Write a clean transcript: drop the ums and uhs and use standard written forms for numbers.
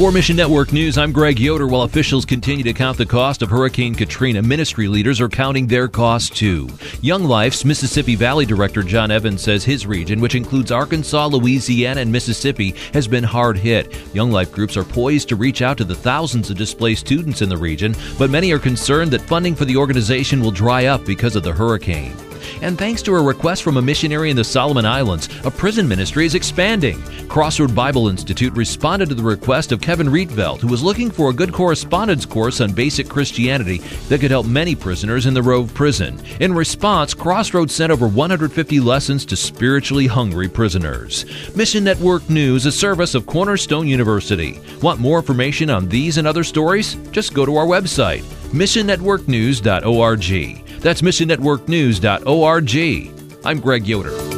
For Mission Network News, I'm Greg Yoder. While officials continue to count the cost of Hurricane Katrina, ministry leaders are counting their costs too. Young Life's Mississippi Valley Director John Evans says his region, which includes Arkansas, Louisiana, and Mississippi, has been hard hit. Young Life groups are poised to reach out to the thousands of displaced students in the region, but many are concerned that funding for the organization will dry up because of the hurricane. And thanks to a request from a missionary in the Solomon Islands, a prison ministry is expanding. Crossroad Bible Institute responded to the request of Kevin Rietveld, who was looking for a good correspondence course on basic Christianity that could help many prisoners in the Rove prison. In response, Crossroad sent over 150 lessons to spiritually hungry prisoners. Mission Network News, a service of Cornerstone University. Want more information on these and other stories? Just go to our website, missionnetworknews.org. That's missionnetworknews.org. I'm Greg Yoder.